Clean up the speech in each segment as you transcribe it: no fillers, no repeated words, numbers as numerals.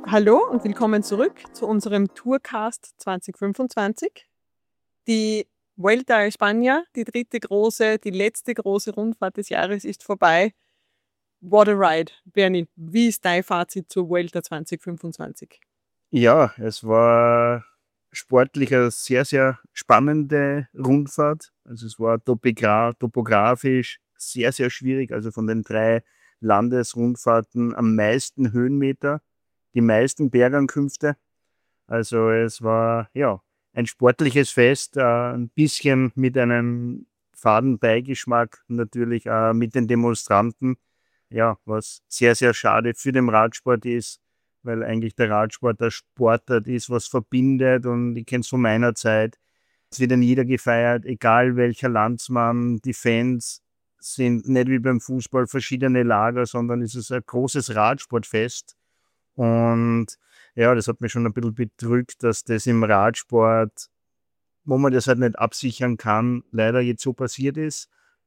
Hallo und willkommen zurück zu unserem Tourcast 2025. Die Vuelta a España, die letzte große Rundfahrt des Jahres ist vorbei. What a ride. Bernie, wie ist dein Fazit zur Vuelta 2025? Ja, es war sportlich eine sehr, sehr spannende Rundfahrt. Also es war topografisch sehr, sehr schwierig. Also von den 3 Landesrundfahrten am meisten Höhenmeter, die meisten Bergankünfte. Also es war ja ein sportliches Fest, ein bisschen mit einem faden Beigeschmack natürlich mit den Demonstranten. Ja, was sehr, sehr schade für den Radsport ist, weil eigentlich der Radsport der Sportart ist, was verbindet, und ich kenne es von meiner Zeit. Es wird dann jeder gefeiert, egal welcher Landsmann. Die Fans sind nicht wie beim Fußball verschiedene Lager, sondern es ist ein großes Radsportfest. Und ja, das hat mich schon ein bisschen bedrückt, dass das im Radsport, wo man das halt nicht absichern kann, leider jetzt so passiert ist.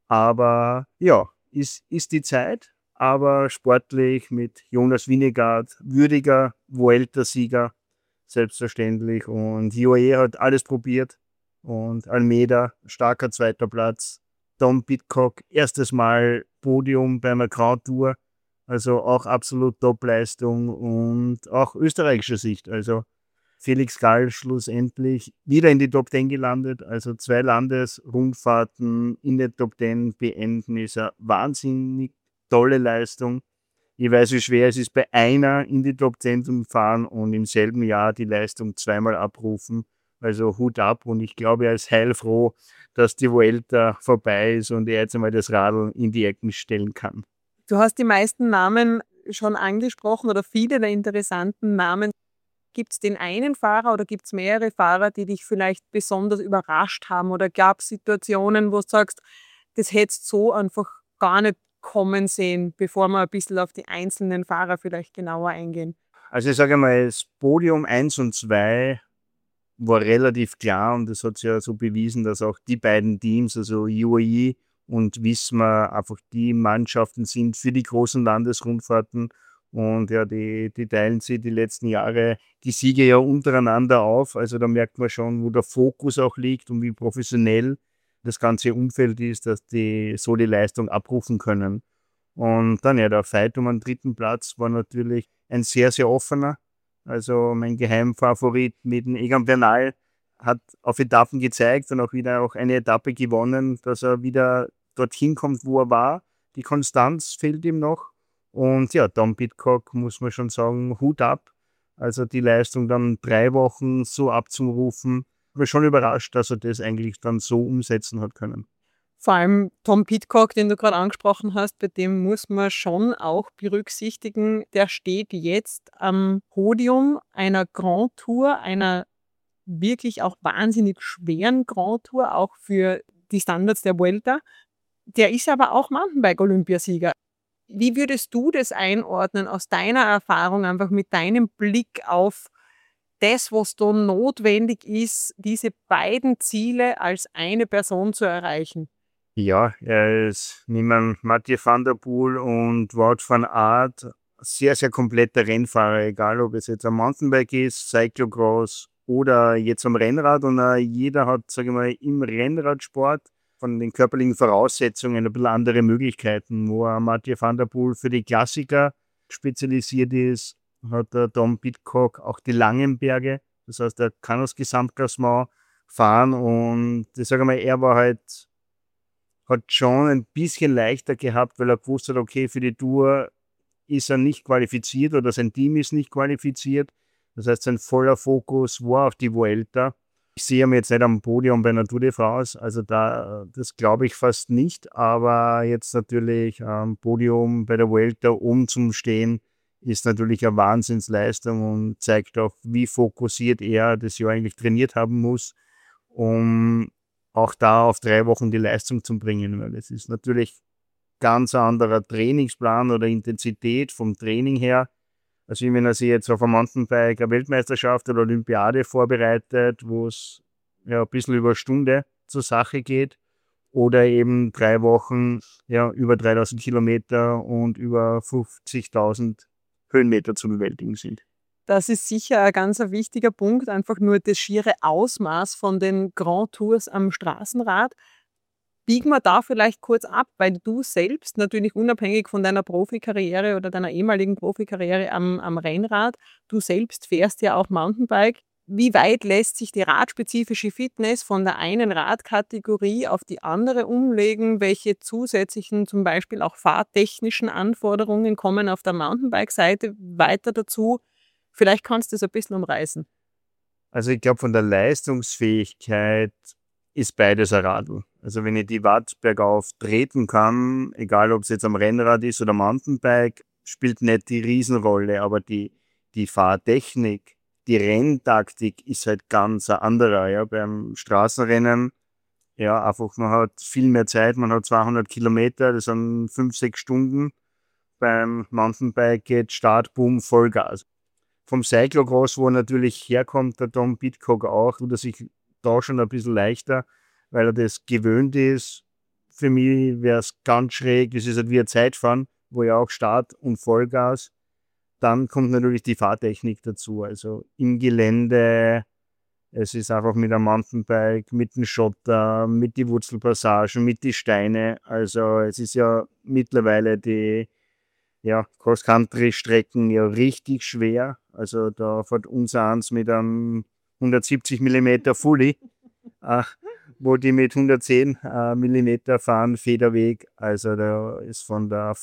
Aber ja, ist die Zeit. Aber sportlich mit Jonas Vingegaard, würdiger Vuelta-Sieger, selbstverständlich. Und UAE hat alles probiert. Und Almeida, starker zweiter Platz. Tom Pidcock, erstes Mal Podium bei einer Grand Tour. Also auch absolut Top-Leistung und auch österreichischer Sicht. Also Felix Gall schlussendlich wieder in die Top 10 gelandet. Also 2 Landesrundfahrten in der Top 10 beenden, ist eine wahnsinnig tolle Leistung. Ich weiß, wie schwer es ist, bei einer in die Top 10 zu fahren und im selben Jahr die Leistung zweimal abrufen. Also Hut ab, und ich glaube, er ist heilfroh, dass die Vuelta vorbei ist und er jetzt einmal das Radl in die Ecken stellen kann. Du hast die meisten Namen schon angesprochen oder viele der interessanten Namen. Gibt es den einen Fahrer oder gibt es mehrere Fahrer, die dich vielleicht besonders überrascht haben? Oder gab es Situationen, wo du sagst, das hättest du so einfach gar nicht kommen sehen, bevor wir ein bisschen auf die einzelnen Fahrer vielleicht genauer eingehen? Also ich sage mal, das Podium 1 und 2 war relativ klar, und das hat sich ja so bewiesen, dass auch die beiden Teams, also UAE und Visma, einfach die Mannschaften sind für die großen Landesrundfahrten. Und ja, die teilen sich die letzten Jahre die Siege ja untereinander auf. Also da merkt man schon, wo der Fokus auch liegt und wie professionell das ganze Umfeld ist, dass die so die Leistung abrufen können. Und dann ja, der Fight um den 3. Platz war natürlich ein sehr, sehr offener. Also mein Geheimfavorit mit dem Egan Bernal hat auf Etappen gezeigt und auch wieder auch eine Etappe gewonnen, dass er wieder dorthin kommt, wo er war. Die Konstanz fehlt ihm noch. Und ja, Tom Pidcock, muss man schon sagen, Hut ab. Also die Leistung dann 3 Wochen so abzurufen, war schon überrascht, dass er das eigentlich dann so umsetzen hat können. Vor allem Tom Pidcock, den du gerade angesprochen hast, bei dem muss man schon auch berücksichtigen, der steht jetzt am Podium einer Grand Tour, einer wirklich auch wahnsinnig schweren Grand Tour, auch für die Standards der Vuelta. Der ist aber auch Mountainbike-Olympiasieger. Wie würdest du das einordnen aus deiner Erfahrung, einfach mit deinem Blick auf das, was da notwendig ist, diese beiden Ziele als eine Person zu erreichen? Ja, er ist neben Mathieu van der Poel und Wout van Aert sehr, sehr kompletter Rennfahrer, egal ob es jetzt am Mountainbike ist, Cyclocross oder jetzt am Rennrad. Und jeder hat, sage ich mal, im Rennradsport von den körperlichen Voraussetzungen ein bisschen andere Möglichkeiten. Wo Mathieu van der Poel für die Klassiker spezialisiert ist, hat der Tom Pidcock auch die langen Berge. Das heißt, er kann das Gesamtklassement fahren, und ich sage mal, er war halt hat schon ein bisschen leichter gehabt, weil er gewusst hat, okay, für die Tour ist er nicht qualifiziert oder sein Team ist nicht qualifiziert. Das heißt, sein voller Fokus war auf die Vuelta. Ich sehe ihn jetzt nicht am Podium bei einer Tour de France, also das glaube ich fast nicht, aber jetzt natürlich am Podium bei der Vuelta oben zum Stehen ist natürlich eine Wahnsinnsleistung und zeigt auch, wie fokussiert er das Jahr eigentlich trainiert haben muss, um auch da auf 3 Wochen die Leistung zu bringen, weil es ist natürlich ganz ein anderer Trainingsplan oder Intensität vom Training her, als wenn er sich jetzt auf einem Mountainbike eine Weltmeisterschaft oder Olympiade vorbereitet, wo es ja ein bisschen über eine Stunde zur Sache geht, oder eben 3 Wochen, ja, über 3000 Kilometer und über 50.000 Höhenmeter zu bewältigen sind. Das ist sicher ein ganz wichtiger Punkt, einfach nur das schiere Ausmaß von den Grand Tours am Straßenrad. Biegen wir da vielleicht kurz ab, weil du selbst natürlich unabhängig von deiner Profikarriere oder deiner ehemaligen Profikarriere am Rennrad, du selbst fährst ja auch Mountainbike. Wie weit lässt sich die radspezifische Fitness von der einen Radkategorie auf die andere umlegen? Welche zusätzlichen, zum Beispiel auch fahrtechnischen Anforderungen kommen auf der Mountainbike-Seite weiter dazu? Vielleicht kannst du das ein bisschen umreißen. Also ich glaube, von der Leistungsfähigkeit ist beides ein Radl. Also wenn ich die Watt bergauf treten kann, egal ob es jetzt am Rennrad ist oder Mountainbike, spielt nicht die Riesenrolle, aber die Fahrtechnik, die Renntaktik ist halt ganz ein anderer. Ja. Beim Straßenrennen, ja, einfach man hat viel mehr Zeit, man hat 200 Kilometer, das sind 5, 6 Stunden. Beim Mountainbike geht Start, Boom, Vollgas. Vom Cyclocross, wo er natürlich herkommt, der Tom Pidcock auch, tut er sich da schon ein bisschen leichter, weil er das gewöhnt ist. Für mich wäre es ganz schräg, das ist halt wie ein Zeitfahren, wo ja auch Start und Vollgas. Dann kommt natürlich die Fahrtechnik dazu. Also im Gelände, es ist einfach mit einem Mountainbike, mit dem Schotter, mit den Wurzelpassagen, mit den Steinen. Also es ist ja mittlerweile die Cross-Country-Strecken ja richtig schwer. Also da fährt unser eins mit einem 170 mm Fully, äh, wo die mit 110 mm fahren, Federweg. Also da ist von der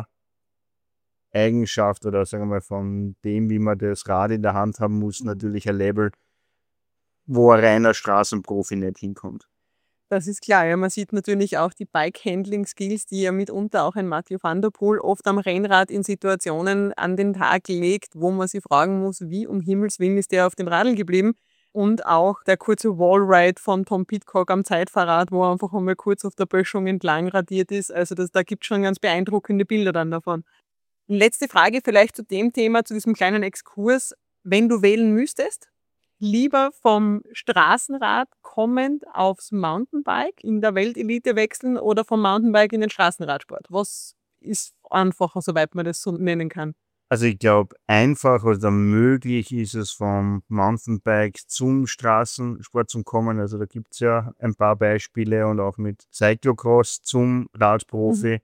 Fahreigenschaft oder sagen wir mal von dem, wie man das Rad in der Hand haben muss, natürlich ein Level, wo ein reiner Straßenprofi nicht hinkommt. Das ist klar, ja. Man sieht natürlich auch die Bike-Handling-Skills, die ja mitunter auch ein Mathieu van der Poel oft am Rennrad in Situationen an den Tag legt, wo man sich fragen muss, wie um Himmels Willen ist der auf dem Radl geblieben? Und auch der kurze Wallride von Tom Pidcock am Zeitfahrrad, wo er einfach einmal kurz auf der Böschung entlang radiert ist. Also da gibt es schon ganz beeindruckende Bilder dann davon. Letzte Frage vielleicht zu dem Thema, zu diesem kleinen Exkurs. Wenn du wählen müsstest, lieber vom Straßenrad kommend aufs Mountainbike in der Weltelite wechseln oder vom Mountainbike in den Straßenradsport? Was ist einfacher, soweit man das so nennen kann? Also ich glaube, einfach oder möglich ist es vom Mountainbike zum Straßensport zu kommen. Also da gibt es ja ein paar Beispiele und auch mit Cyclocross zum Radprofi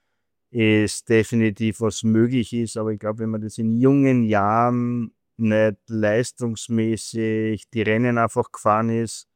ist definitiv was möglich ist. Aber ich glaube, wenn man das in jungen Jahren nicht leistungsmäßig die Rennen einfach gefahren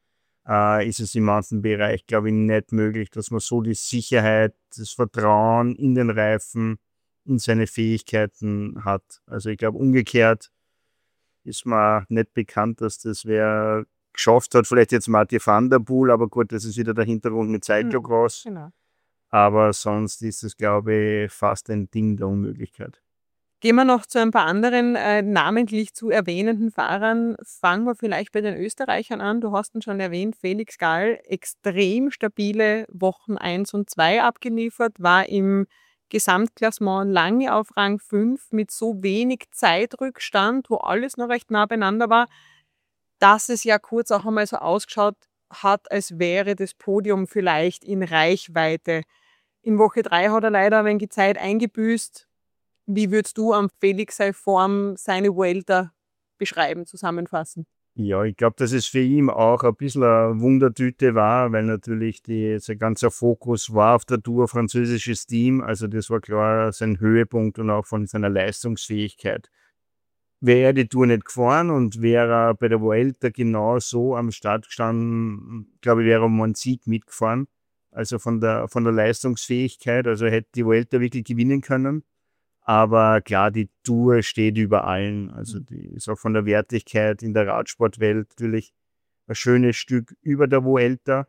ist es im Mountainbereich, glaube ich, nicht möglich, dass man so die Sicherheit, das Vertrauen in den Reifen, in seine Fähigkeiten hat. Also ich glaube, umgekehrt ist mir nicht bekannt, dass das wer geschafft hat. Vielleicht jetzt Mathieu van der Poel, aber gut, das ist wieder der Hintergrund mit Cyclocross. Genau. Aber sonst ist es, glaube ich, fast ein Ding der Unmöglichkeit. Gehen wir noch zu ein paar anderen namentlich zu erwähnenden Fahrern. Fangen wir vielleicht bei den Österreichern an. Du hast ihn schon erwähnt, Felix Gall, extrem stabile Wochen 1 und 2 abgeliefert, war im Gesamtklassement lange auf Rang 5 mit so wenig Zeitrückstand, wo alles noch recht nah beieinander war, dass es ja kurz auch einmal so ausgeschaut hat, als wäre das Podium vielleicht in Reichweite. In Woche 3 hat er leider ein wenig die Zeit eingebüßt. Wie würdest du am Felix seine Form, seine Vuelta beschreiben, zusammenfassen? Ja, ich glaube, dass es für ihn auch ein bisschen eine Wundertüte war, weil natürlich sein ganzer Fokus war auf der Tour, französisches Team. Also das war klar sein Höhepunkt und auch von seiner Leistungsfähigkeit. Wäre er die Tour nicht gefahren und wäre er bei der Vuelta genau so am Start gestanden, glaube ich, wäre er um einen Sieg mitgefahren. Also von der Leistungsfähigkeit, also hätte die Vuelta wirklich gewinnen können. Aber klar, die Tour steht über allen. Also die ist auch von der Wertigkeit in der Radsportwelt natürlich ein schönes Stück über der Vuelta.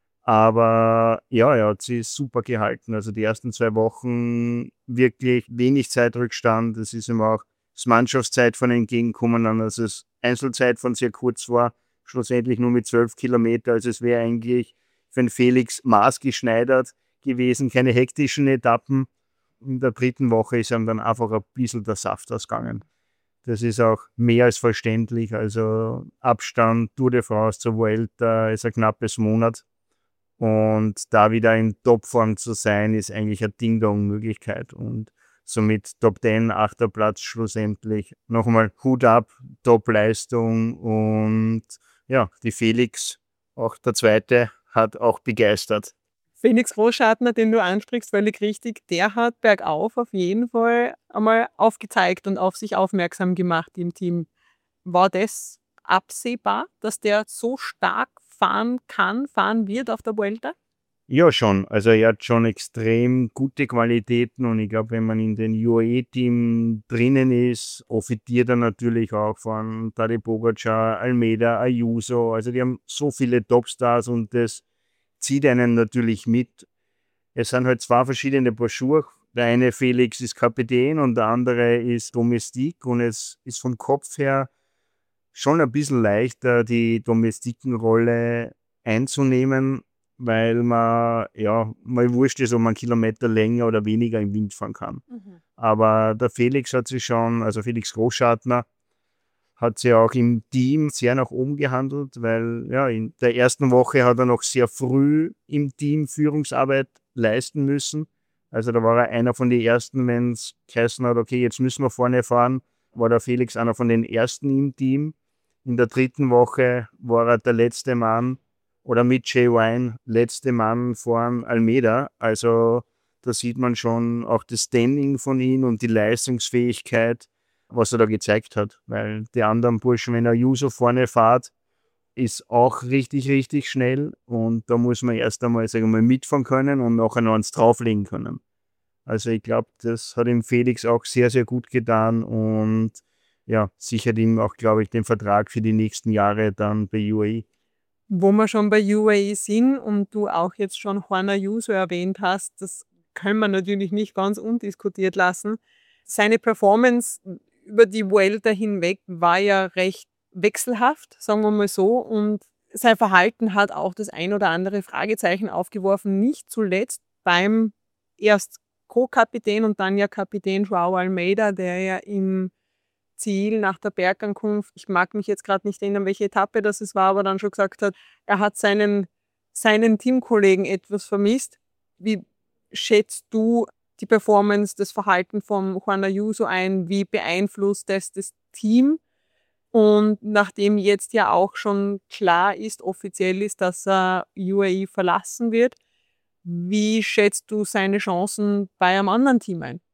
Aber ja, er hat sie super gehalten. Also die ersten 2 Wochen wirklich wenig Zeitrückstand. Es ist ihm auch das Mannschaftszeit von entgegenkommen, also das Einzelzeit von sehr kurz war, schlussendlich nur mit 12 Kilometer. Also es wäre eigentlich für den Felix maßgeschneidert gewesen, keine hektischen Etappen. In der 3. Woche ist ihm dann einfach ein bisschen der Saft ausgegangen. Das ist auch mehr als verständlich. Also Abstand Tour de France zur Vuelta ist ein knappes Monat. Und da wieder in Topform zu sein, ist eigentlich ein Ding der Unmöglichkeit. Und somit Top 10, 8. Platz schlussendlich. Nochmal Hut ab, Top-Leistung und ja, die Felix, auch der Zweite, hat auch begeistert. Felix Großschartner, den du ansprichst, völlig richtig, der hat bergauf auf jeden Fall einmal aufgezeigt und auf sich aufmerksam gemacht im Team. War das absehbar, dass der so stark fahren kann, fahren wird auf der Vuelta? Ja, schon. Also er hat schon extrem gute Qualitäten und ich glaube, wenn man in den UAE-Team drinnen ist, profitiert er natürlich auch von Tadej Pogačar, Almeida, Ayuso. Also die haben so viele Topstars und das zieht einen natürlich mit. Es sind halt zwei verschiedene Paar Schuhe. Der eine Felix ist Kapitän und der andere ist Domestik und es ist vom Kopf her schon ein bisschen leichter, die Domestikenrolle einzunehmen, weil man, ja, mal wurscht ist, ob man Kilometer länger oder weniger im Wind fahren kann. Aber der Felix hat sich schon, also Felix Großschartner, hat sich auch im Team sehr nach oben gehandelt, weil ja, in der ersten Woche hat er noch sehr früh im Team Führungsarbeit leisten müssen. Also da war er einer von den ersten, wenn es geheißen hat, okay, jetzt müssen wir vorne fahren, war der Felix einer von den ersten im Team. In der dritten Woche war er der letzte Mann oder mit Jay Wine letzte Mann vor Almeida. Also da sieht man schon auch das Standing von ihm und die Leistungsfähigkeit, was er da gezeigt hat. Weil die anderen Burschen, wenn er Ayuso vorne fährt, ist auch richtig, richtig schnell. Und da muss man erst einmal, sagen wir mal, mitfahren können und nachher noch eins drauflegen können. Also ich glaube, das hat ihm Felix auch sehr, sehr gut getan und ja, sichert ihm auch, glaube ich, den Vertrag für die nächsten Jahre dann bei UAE. Wo wir schon bei UAE sind und du auch jetzt schon Juan Ayuso erwähnt hast, das können wir natürlich nicht ganz undiskutiert lassen. Seine Performance über die Vuelta hinweg war ja recht wechselhaft, sagen wir mal so, und sein Verhalten hat auch das ein oder andere Fragezeichen aufgeworfen, nicht zuletzt beim erst Co-Kapitän und dann ja Kapitän Joao Almeida, der ja im Ziel nach der Bergankunft, ich mag mich jetzt gerade nicht erinnern, welche Etappe das es war, aber dann schon gesagt hat, er hat seinen Teamkollegen etwas vermisst. Wie schätzt du die Performance, das Verhalten von Juan Ayuso ein? Wie beeinflusst das Team? Und nachdem jetzt ja auch schon klar ist, offiziell ist, dass er UAE verlassen wird, wie schätzt du seine Chancen bei einem anderen Team ein?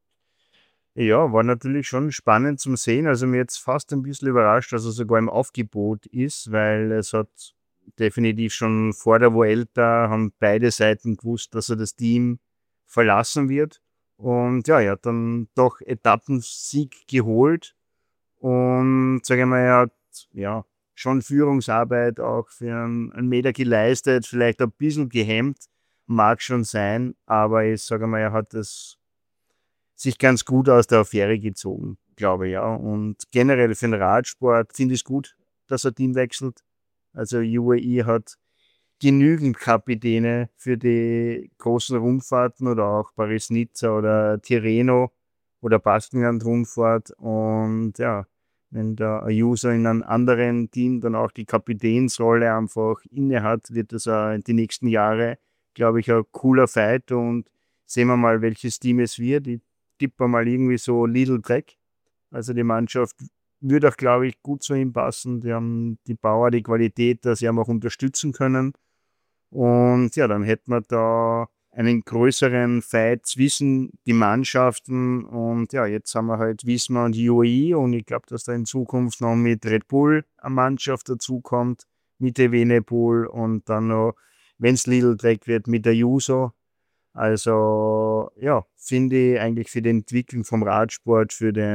Ja, war natürlich schon spannend zum Sehen. Also mir jetzt fast ein bisschen überrascht, dass er sogar im Aufgebot ist, weil es hat definitiv schon vor der Vuelta haben beide Seiten gewusst, dass er das Team verlassen wird. Und ja, er hat dann doch Etappensieg geholt und sage ich mal, er hat ja schon Führungsarbeit auch für einen Meter geleistet, vielleicht ein bisschen gehemmt, mag schon sein, aber ich sage mal, er hat das sich ganz gut aus der Affäre gezogen, glaube ich, ja. Und generell für den Radsport finde ich es gut, dass er Team wechselt. Also UAE hat genügend Kapitäne für die großen Rundfahrten oder auch Paris-Nizza oder Tirreno oder Baskenland-Rundfahrt. Und ja, wenn der Ayuso in einem anderen Team dann auch die Kapitänsrolle einfach inne hat, wird das auch die nächsten Jahre, glaube ich, ein cooler Fight. Und sehen wir mal, welches Team es wird. Ich tippe mal irgendwie so Lidl Trek. Also die Mannschaft würde auch, glaube ich, gut zu ihm passen. Die haben die Power, die Qualität, dass sie ihn auch unterstützen können. Und ja, dann hätten wir da einen größeren Fight zwischen die Mannschaften. Und ja, jetzt haben wir halt Visma und UAE und ich glaube, dass da in Zukunft noch mit Red Bull eine Mannschaft dazukommt, mit Evenepoel und dann noch, wenn es Lidl Trek wird, mit der Juso. Also ja, finde ich eigentlich für die Entwicklung vom Radsport,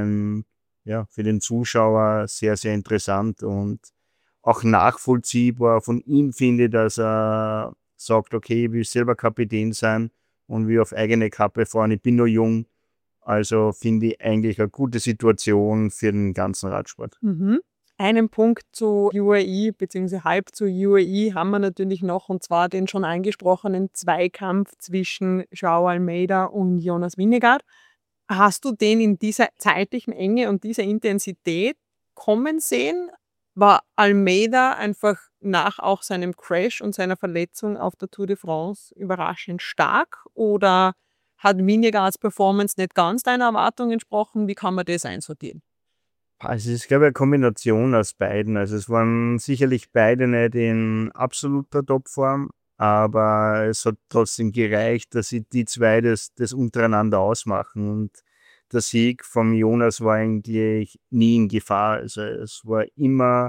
für den Zuschauer sehr, sehr interessant und auch nachvollziehbar von ihm finde ich, dass er sagt, okay, ich will selber Kapitän sein und will auf eigene Kappe fahren, ich bin nur jung. Also finde ich eigentlich eine gute Situation für den ganzen Radsport. Mhm. Einen Punkt zu UAE bzw. halb zu UAE haben wir natürlich noch, und zwar den schon angesprochenen Zweikampf zwischen Joao Almeida und Jonas Vingegaard. Hast du den in dieser zeitlichen Enge und dieser Intensität kommen sehen? War Almeida einfach nach auch seinem Crash und seiner Verletzung auf der Tour de France überraschend stark? Oder Hat Vingegaards Performance nicht ganz deiner Erwartung entsprochen? Wie kann man das einsortieren? Also es ist, glaube ich, eine Kombination aus beiden. Also es waren sicherlich beide nicht in absoluter Topform, aber es hat trotzdem gereicht, dass sie die zwei das untereinander ausmachen. Und der Sieg vom Jonas war eigentlich nie in Gefahr. Also es war immer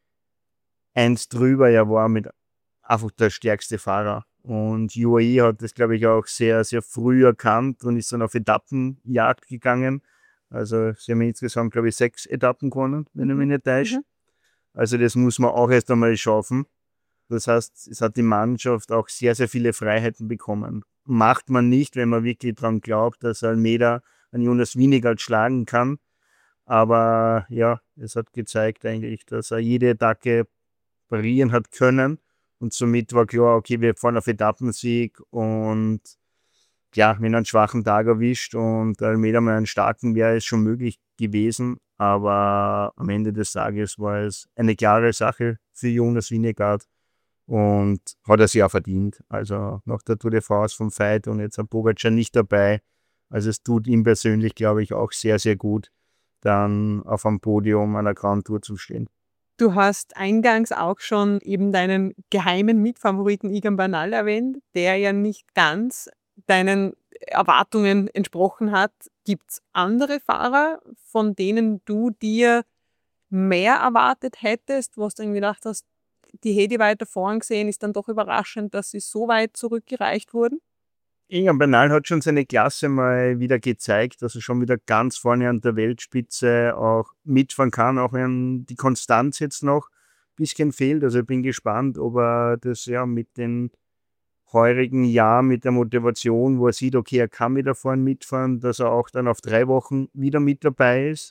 eins drüber, er war mit einfach der stärkste Fahrer. Und UAE hat das, glaube ich, auch sehr, sehr früh erkannt und ist dann auf Etappenjagd gegangen. Also sie haben insgesamt, glaube ich, 6 Etappen gewonnen, wenn ich mich nicht täusche. Mhm. Also das muss man auch erst einmal schaffen. Das heißt, es hat die Mannschaft auch sehr, sehr viele Freiheiten bekommen. Macht man nicht, wenn man wirklich daran glaubt, dass Almeida einen Jonas Vingegaard schlagen kann. Aber ja, es hat gezeigt eigentlich, dass er jede Attacke parieren hat können. Und somit war klar, okay, wir fahren auf Etappensieg und ja, wenn er einen schwachen Tag erwischt und Almeida mal einen starken, wäre es schon möglich gewesen. Aber am Ende des Tages war es eine klare Sache für Jonas Vingegaard und hat er sich auch verdient. Also nach der Tour de France vom Veit und jetzt ein Pogacar nicht dabei. Also es tut ihm persönlich, glaube ich, auch sehr, sehr gut, dann auf einem Podium einer Grand Tour zu stehen. Du hast eingangs auch schon eben deinen geheimen Mitfavoriten Egan Bernal erwähnt, der ja nicht ganz deinen Erwartungen entsprochen hat. Gibt es andere Fahrer, von denen du dir mehr erwartet hättest, wo du irgendwie gedacht hast, die hätte ich weiter vorn gesehen, ist dann doch überraschend, dass sie so weit zurückgereicht wurden? Egan Bernal hat schon seine Klasse mal wieder gezeigt, dass er schon wieder ganz vorne an der Weltspitze auch mitfahren kann, auch wenn die Konstanz jetzt noch ein bisschen fehlt. Also ich bin gespannt, ob er das ja mit den heurigen Jahr mit der Motivation, wo er sieht, okay, er kann wieder vorne mitfahren, dass er auch dann auf 3 Wochen wieder mit dabei ist.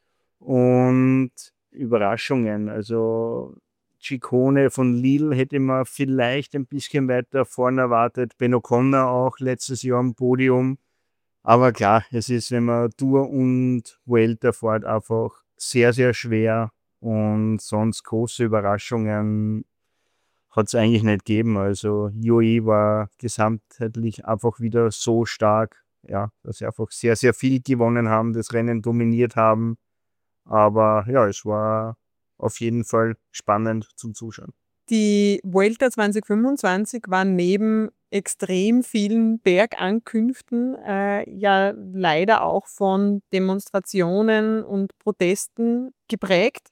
Und Überraschungen, also Ciccone von Lille hätte man vielleicht ein bisschen weiter vorne erwartet. Ben O'Connor auch letztes Jahr am Podium. Aber klar, es ist, wenn man Tour und Vuelta fährt, einfach sehr, sehr schwer. Und sonst große Überraschungen hat es eigentlich nicht gegeben. Also UAE war gesamtheitlich einfach wieder so stark, ja, dass sie einfach sehr, sehr viel gewonnen haben, das Rennen dominiert haben. Aber ja, es war auf jeden Fall spannend zum Zuschauen. Die Vuelta 2025 war neben extrem vielen Bergankünften ja leider auch von Demonstrationen und Protesten geprägt,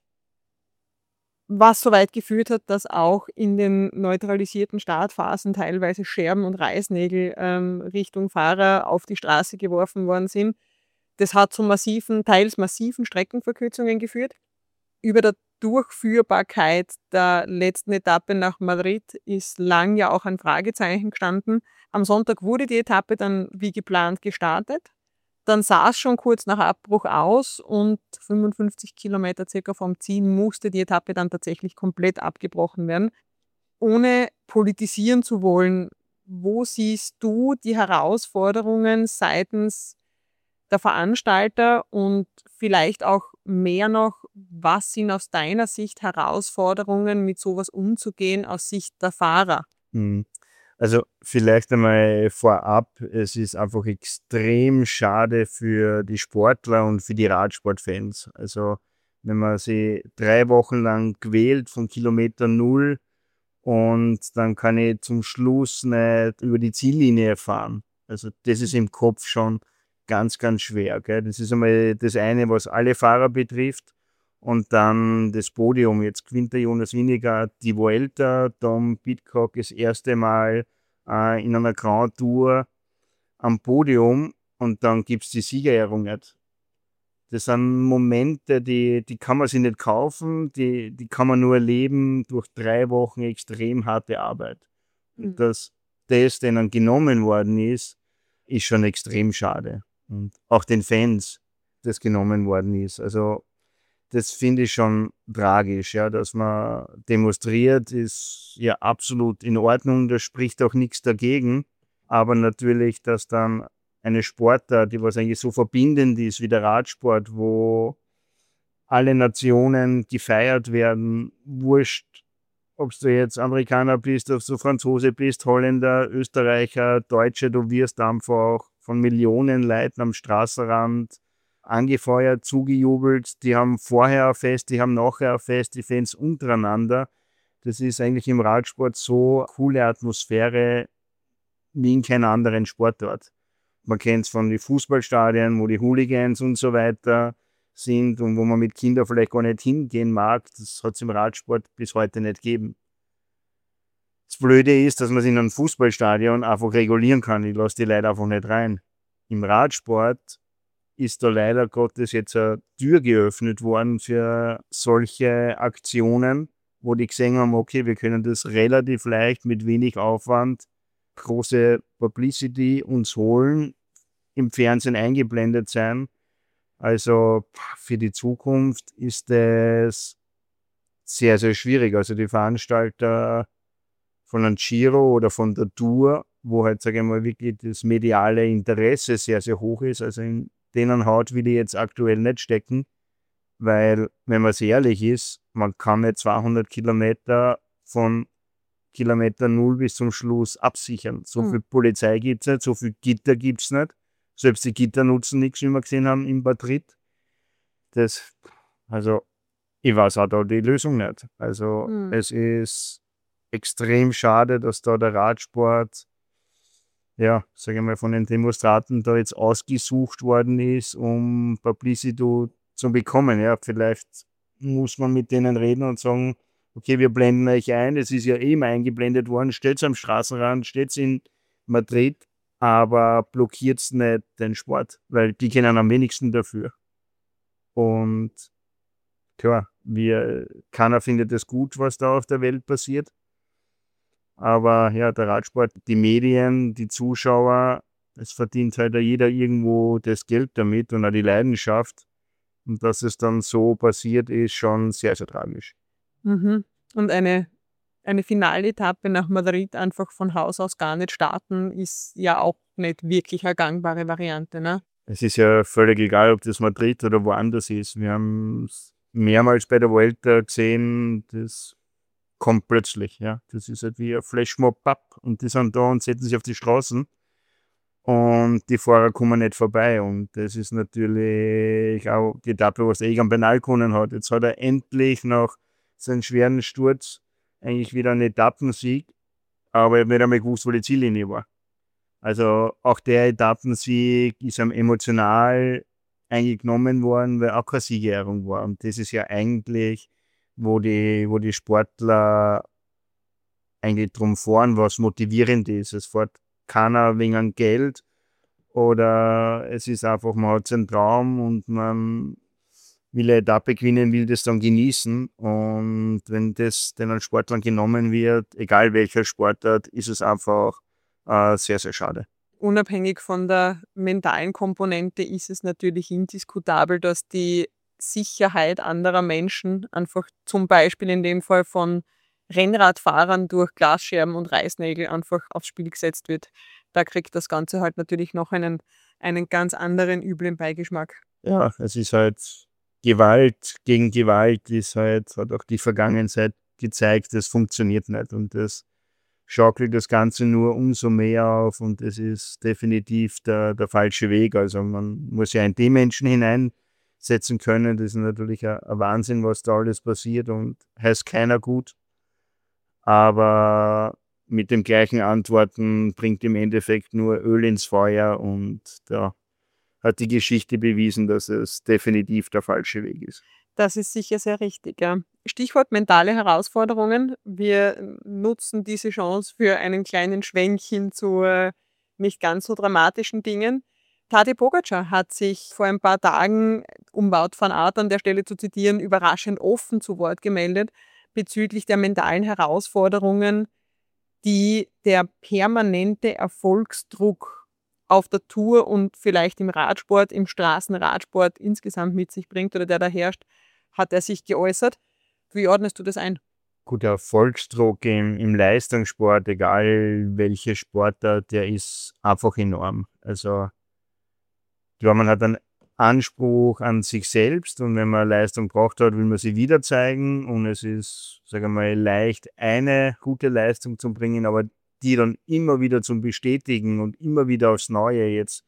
was so weit geführt hat, dass auch in den neutralisierten Startphasen teilweise Scherben und Reißnägel Richtung Fahrer auf die Straße geworfen worden sind. Das hat zu teils massiven Streckenverkürzungen geführt. Über der Durchführbarkeit der letzten Etappe nach Madrid ist lang ja auch ein Fragezeichen gestanden. Am Sonntag wurde die Etappe dann wie geplant gestartet. Dann sah es schon kurz nach Abbruch aus und 55 Kilometer circa vom Ziel musste die Etappe dann tatsächlich komplett abgebrochen werden. Ohne politisieren zu wollen, wo siehst du die Herausforderungen seitens der Veranstalter und vielleicht auch mehr noch, was sind aus deiner Sicht Herausforderungen, mit sowas umzugehen aus Sicht der Fahrer? Mhm. Also vielleicht einmal vorab, es ist einfach extrem schade für die Sportler und für die Radsportfans. Also wenn man sie 3 Wochen lang quält von Kilometer Null und dann kann ich zum Schluss nicht über die Ziellinie fahren. Also das ist im Kopf schon ganz, ganz schwer. Gell? Das ist einmal das eine, was alle Fahrer betrifft. Und dann das Podium. Jetzt gewinnt der Jonas Vingegaard die Vuelta, Tom Pidcock das erste Mal in einer Grand Tour am Podium und dann gibt es die Siegerehrung nicht. Das sind Momente, die kann man sich nicht kaufen, die kann man nur erleben durch 3 Wochen extrem harte Arbeit. Und Mhm. dass das denen genommen worden ist schon extrem schade. Und auch den Fans das genommen worden ist. Also das finde ich schon tragisch, ja, dass man demonstriert, ist ja absolut in Ordnung, da spricht auch nichts dagegen. Aber natürlich, dass dann eine Sportart, die was eigentlich so verbindend ist wie der Radsport, wo alle Nationen gefeiert werden, wurscht, ob du jetzt Amerikaner bist, ob du Franzose bist, Holländer, Österreicher, Deutsche, du wirst einfach von Millionen Leuten am Straßenrand angefeuert, zugejubelt. Die haben vorher ein Fest, die haben nachher ein Fest, die Fans untereinander. Das ist eigentlich im Radsport so eine coole Atmosphäre wie in keiner anderen Sportart. Man kennt es von den Fußballstadien, wo die Hooligans und so weiter sind und wo man mit Kindern vielleicht gar nicht hingehen mag. Das hat es im Radsport bis heute nicht gegeben. Das Blöde ist, dass man es in einem Fußballstadion einfach regulieren kann. Ich lasse die Leute einfach nicht rein. Im Radsport ist da leider Gottes jetzt eine Tür geöffnet worden für solche Aktionen, wo die gesehen haben, okay, wir können das relativ leicht mit wenig Aufwand, große Publicity uns holen, im Fernsehen eingeblendet sein. Also für die Zukunft ist es sehr, sehr schwierig. Also die Veranstalter von einem Giro oder von der Tour, wo halt, sage ich mal, wirklich das mediale Interesse sehr, sehr hoch ist. Also in denen Haut will ich jetzt aktuell nicht stecken, weil, wenn man ehrlich ist, man kann nicht 200 Kilometer von Kilometer 0 bis zum Schluss absichern. So viel Polizei gibt es nicht, so viel Gitter gibt es nicht. Selbst die Gitter nutzen nichts, wie wir gesehen haben in Madrid. Also, ich weiß auch da die Lösung nicht. Also, es ist extrem schade, dass da der Radsport, ja, sage ich mal, von den Demonstranten da jetzt ausgesucht worden ist, um Publicity zu bekommen. Ja, vielleicht muss man mit denen reden und sagen, okay, wir blenden euch ein, es ist ja eh immer eingeblendet worden, steht's am Straßenrand, steht's in Madrid, aber blockiert's nicht den Sport, weil die kennen am wenigsten dafür. Und klar, keiner findet es gut, was da auf der Welt passiert. Aber ja, der Radsport, die Medien, die Zuschauer, es verdient halt jeder irgendwo das Geld damit und auch die Leidenschaft. Und dass es dann so passiert, ist schon sehr, sehr tragisch. Und eine Finaletappe nach Madrid einfach von Haus aus gar nicht starten, ist ja auch nicht wirklich eine gangbare Variante, ne? Es ist ja völlig egal, ob das Madrid oder woanders ist. Wir haben es mehrmals bei der Vuelta gesehen, das kommt plötzlich. Ja. Das ist halt wie ein Flashmob und die sind da und setzen sich auf die Straßen und die Fahrer kommen nicht vorbei. Und das ist natürlich auch die Etappe, was Egan Bernal gewonnen hat. Jetzt hat er endlich nach seinem schweren Sturz eigentlich wieder einen Etappensieg, aber er hat nicht einmal gewusst, wo die Ziellinie war. Also auch der Etappensieg ist ihm emotional eingenommen worden, weil auch keine Siegerehrung war. Und das ist ja eigentlich, wo die Sportler eigentlich drum fahren, was motivierend ist. Es fährt keiner wegen Geld oder es ist einfach, man hat seinen Traum und man will eine Etappe gewinnen, will das dann genießen. Und wenn das den Sportlern genommen wird, egal welcher Sportart, ist es einfach sehr, sehr schade. Unabhängig von der mentalen Komponente ist es natürlich indiskutabel, dass die Sicherheit anderer Menschen einfach zum Beispiel in dem Fall von Rennradfahrern durch Glasscherben und Reißnägel einfach aufs Spiel gesetzt wird. Da kriegt das Ganze halt natürlich noch einen ganz anderen üblen Beigeschmack. Ja, es ist halt Gewalt gegen Gewalt hat auch die Vergangenheit gezeigt, das funktioniert nicht und das schaukelt das Ganze nur umso mehr auf und das ist definitiv der falsche Weg. Also man muss ja in die Menschen hineinsetzen können. Das ist natürlich ein Wahnsinn, was da alles passiert und heißt keiner gut. Aber mit den gleichen Antworten bringt im Endeffekt nur Öl ins Feuer und da hat die Geschichte bewiesen, dass es definitiv der falsche Weg ist. Das ist sicher sehr richtig, ja. Stichwort mentale Herausforderungen. Wir nutzen diese Chance für einen kleinen Schwenk hin zu nicht ganz so dramatischen Dingen. Tadej Pogačar hat sich vor ein paar Tagen, um Wout van Aert an der Stelle zu zitieren, überraschend offen zu Wort gemeldet bezüglich der mentalen Herausforderungen, die der permanente Erfolgsdruck auf der Tour und vielleicht im Radsport, im Straßenradsport insgesamt mit sich bringt oder der da herrscht, hat er sich geäußert. Wie ordnest du das ein? Gut, der Erfolgsdruck im Leistungssport, egal welche Sportart, der ist einfach enorm. Also, ich glaube, man hat einen Anspruch an sich selbst und wenn man Leistung gebracht hat, will man sie wieder zeigen und es ist, sage ich mal, leicht, eine gute Leistung zu bringen, aber die dann immer wieder zum Bestätigen und immer wieder aufs Neue. Jetzt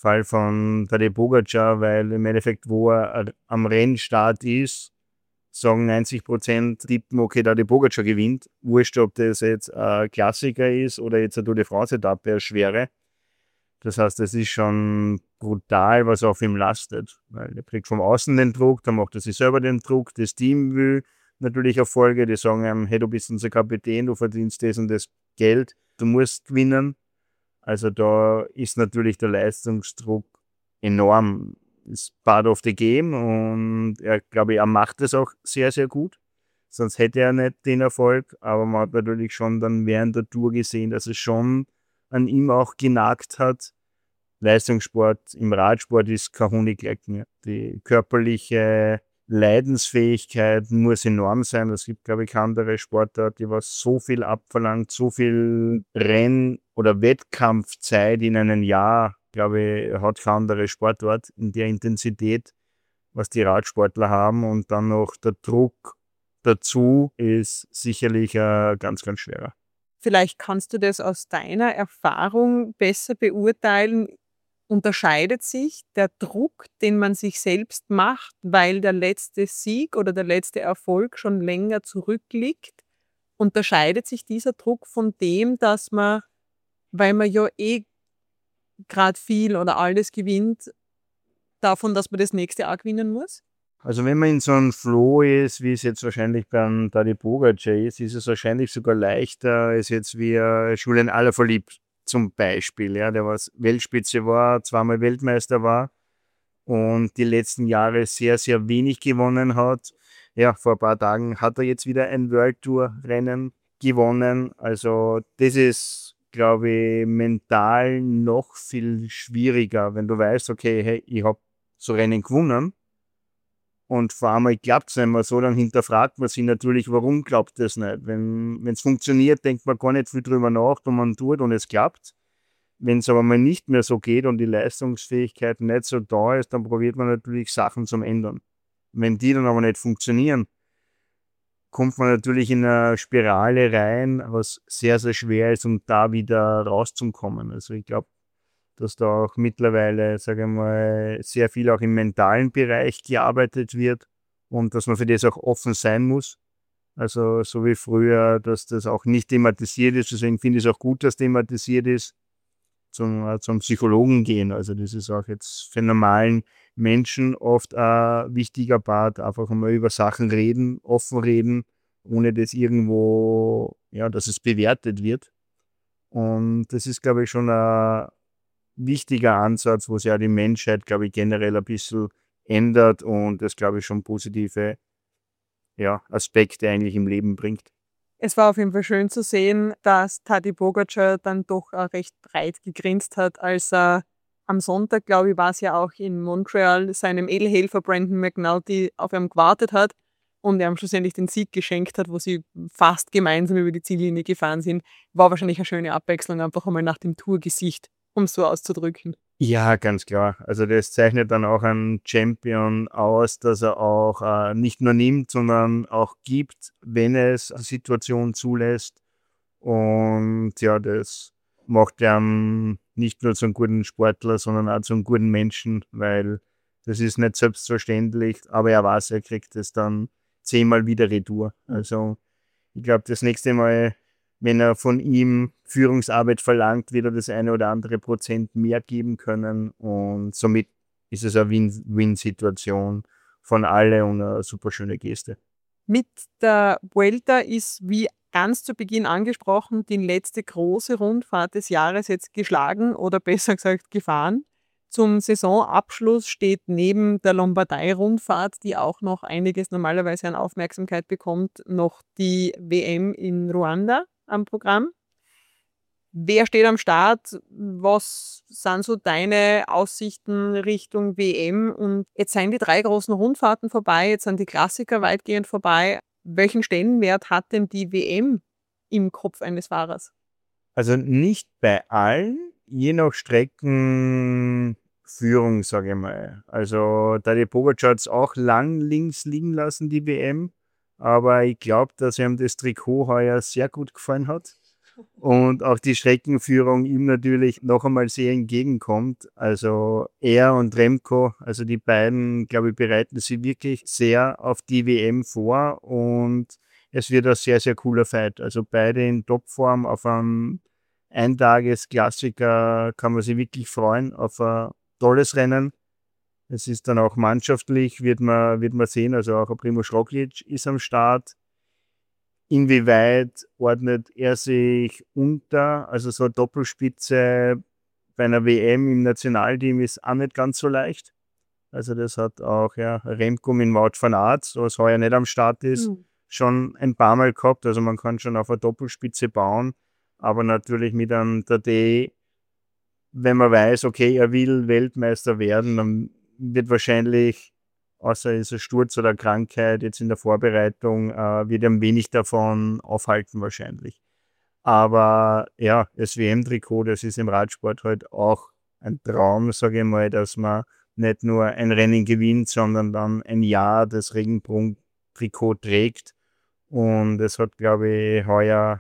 Fall von Tadej Pogačar, weil im Endeffekt, wo er am Rennstart ist, sagen 90% tippen, okay, Tadej Pogačar gewinnt. Wurscht, ob das jetzt ein Klassiker ist oder jetzt eine Tour de France-Etappe, eine schwere. Das heißt, es ist schon brutal, was auf ihm lastet. Weil er kriegt vom Außen den Druck, dann macht er sich selber den Druck, das Team will natürlich Erfolge, die sagen ihm, hey, du bist unser Kapitän, du verdienst das und das Geld, du musst gewinnen. Also da ist natürlich der Leistungsdruck enorm. Ist part of the game und er glaube, er macht es auch sehr, sehr gut. Sonst hätte er nicht den Erfolg, aber man hat natürlich schon dann während der Tour gesehen, dass es schon an ihm auch genagt hat. Leistungssport im Radsport ist kein Honigleck mehr. Die körperliche Leidensfähigkeit muss enorm sein. Es gibt, glaube ich, keine andere Sportart, die was so viel abverlangt, so viel Renn- oder Wettkampfzeit in einem Jahr, glaube ich, hat keine andere Sportart in der Intensität, was die Radsportler haben. Und dann noch der Druck dazu ist sicherlich ganz, ganz schwerer. Vielleicht kannst du das aus deiner Erfahrung besser beurteilen. Unterscheidet sich der Druck, den man sich selbst macht, weil der letzte Sieg oder der letzte Erfolg schon länger zurückliegt? Unterscheidet sich dieser Druck von dem, dass man, weil man ja gerade viel oder alles gewinnt, davon, dass man das nächste auch gewinnen muss? Also wenn man in so einem Flow ist, wie es jetzt wahrscheinlich beim Tadej Pogačar ist es wahrscheinlich sogar leichter als jetzt wie Julian Alaphilippe zum Beispiel, ja, der was Weltspitze war, zweimal Weltmeister war und die letzten Jahre sehr, sehr wenig gewonnen hat. Ja, vor ein paar Tagen hat er jetzt wieder ein World Tour Rennen gewonnen. Also das ist, glaube ich, mental noch viel schwieriger, wenn du weißt, okay, hey, ich habe so Rennen gewonnen. Und vor einmal klappt es nicht mehr so, dann hinterfragt man sich natürlich, warum klappt das nicht. Wenn es funktioniert, denkt man gar nicht viel drüber nach und man tut und es klappt. Wenn es aber mal nicht mehr so geht und die Leistungsfähigkeit nicht so da ist, dann probiert man natürlich Sachen zum Ändern. Wenn die dann aber nicht funktionieren, kommt man natürlich in eine Spirale rein, was sehr, sehr schwer ist, um da wieder rauszukommen. Also ich glaube, dass da auch mittlerweile, sage ich mal, sehr viel auch im mentalen Bereich gearbeitet wird und dass man für das auch offen sein muss. Also so wie früher, dass das auch nicht thematisiert ist. Deswegen finde ich es auch gut, dass thematisiert ist, zum Psychologen gehen. Also das ist auch jetzt für normalen Menschen oft ein wichtiger Part, einfach mal über Sachen reden, offen reden, ohne dass irgendwo, ja, dass es bewertet wird. Und das ist, glaube ich, schon ein wichtiger Ansatz, wo sich ja die Menschheit, glaube ich, generell ein bisschen ändert und das, glaube ich, schon positive, ja, Aspekte eigentlich im Leben bringt. Es war auf jeden Fall schön zu sehen, dass Tadej Pogačar dann doch auch recht breit gegrinst hat, als er am Sonntag, glaube ich, war es ja auch in Montreal, seinem Edelhelfer Brandon McNulty auf ihn gewartet hat und er ihm schlussendlich den Sieg geschenkt hat, wo sie fast gemeinsam über die Ziellinie gefahren sind. War wahrscheinlich eine schöne Abwechslung, einfach einmal nach dem Tourgesicht, um es so auszudrücken. Ja, ganz klar. Also das zeichnet dann auch einen Champion aus, dass er auch nicht nur nimmt, sondern auch gibt, wenn es eine Situation zulässt. Und ja, das macht ihn nicht nur zu einem guten Sportler, sondern auch zu einem guten Menschen, weil das ist nicht selbstverständlich, aber er weiß, er kriegt es dann 10-mal wieder retour. Also ich glaube, das nächste Mal, wenn er von ihm Führungsarbeit verlangt, wird er das eine oder andere Prozent mehr geben können und somit ist es eine Win-Win-Situation von alle und eine super schöne Geste. Mit der Vuelta ist, wie ganz zu Beginn angesprochen, die letzte große Rundfahrt des Jahres jetzt geschlagen oder besser gesagt gefahren. Zum Saisonabschluss steht neben der Lombardei-Rundfahrt, die auch noch einiges normalerweise an Aufmerksamkeit bekommt, noch die WM in Ruanda am Programm. Wer steht am Start? Was sind so deine Aussichten Richtung WM? Und jetzt sind die 3 großen Rundfahrten vorbei, jetzt sind die Klassiker weitgehend vorbei. Welchen Stellenwert hat denn die WM im Kopf eines Fahrers? Also nicht bei allen, je nach Streckenführung, sage ich mal. Also Tadej Pogačar hat es auch lang links liegen lassen, die WM. Aber ich glaube, dass ihm das Trikot heuer sehr gut gefallen hat. und auch die Streckenführung ihm natürlich noch einmal sehr entgegenkommt. Also er und Remco, also die beiden, glaube ich, bereiten sich wirklich sehr auf die WM vor und es wird ein sehr, sehr cooler Fight. Also beide in Topform auf einem Eintages-Klassiker kann man sich wirklich freuen auf ein tolles Rennen. Es ist dann auch mannschaftlich, wird man sehen, also auch ein Primož Roglič ist am Start. Inwieweit ordnet er sich unter? Also so eine Doppelspitze bei einer WM im Nationalteam ist auch nicht ganz so leicht. Also das hat auch Remco mit Wout van Aert, was heuer nicht am Start ist, schon ein paar Mal gehabt. Also man kann schon auf eine Doppelspitze bauen, aber natürlich mit einem Tadej, wenn man weiß, okay, er will Weltmeister werden, dann wird wahrscheinlich, außer ist ein Sturz oder Krankheit, jetzt in der Vorbereitung, wird ihm wenig davon aufhalten wahrscheinlich. Aber ja, das WM-Trikot, das ist im Radsport halt auch ein Traum, sage ich mal, dass man nicht nur ein Rennen gewinnt, sondern dann ein Jahr das Regenbogen-Trikot trägt. Und es hat, glaube ich, heuer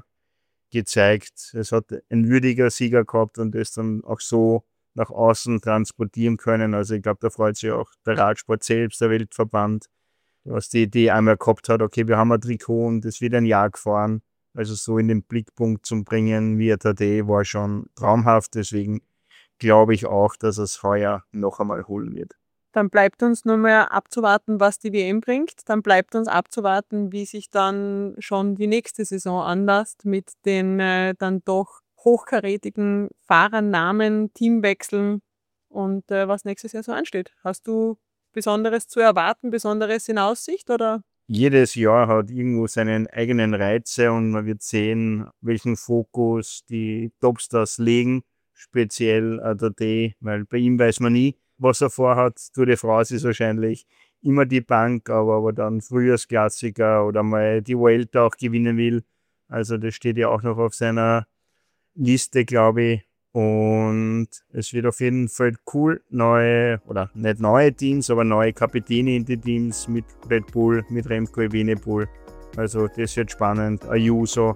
gezeigt, es hat ein würdiger Sieger gehabt und das dann auch so nach außen transportieren können. Also ich glaube, da freut sich auch der Radsport selbst, der Weltverband, was die Idee einmal gehabt hat, okay, wir haben ein Trikot und es wird ein Jahr gefahren. Also so in den Blickpunkt zu bringen, wie Tadej, war schon traumhaft. Deswegen glaube ich auch, dass es heuer noch einmal holen wird. Dann bleibt uns nur mehr abzuwarten, was die WM bringt. Dann bleibt uns abzuwarten, wie sich dann schon die nächste Saison anlässt mit den dann doch hochkarätigen Fahrernamen, Teamwechseln und was nächstes Jahr so ansteht. Hast du Besonderes zu erwarten, Besonderes in Aussicht oder? Jedes Jahr hat irgendwo seinen eigenen Reize und man wird sehen, welchen Fokus die Topstars legen, speziell Tadej, weil bei ihm weiß man nie, was er vorhat. Tour de France ist wahrscheinlich immer die Bank, aber dann Frühjahrsklassiker oder mal die Vuelta auch gewinnen will. Also das steht ja auch noch auf seiner Liste, glaube ich. Und es wird auf jeden Fall cool, nicht neue Teams, aber neue Kapitäne in die Teams mit Red Bull, mit Remco Evenepoel. Also das wird spannend. Ayuso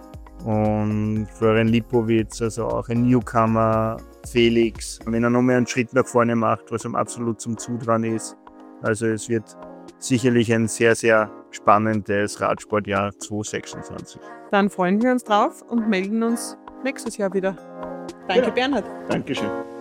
und Florian Lipowitz, also auch ein Newcomer, Felix, wenn er noch mehr einen Schritt nach vorne macht, was ihm absolut zum Zutrauen ist. Also es wird sicherlich ein sehr, sehr spannendes Radsportjahr 2026. Dann freuen wir uns drauf und melden uns nächstes Jahr wieder. Danke, Bernhard. Dankeschön.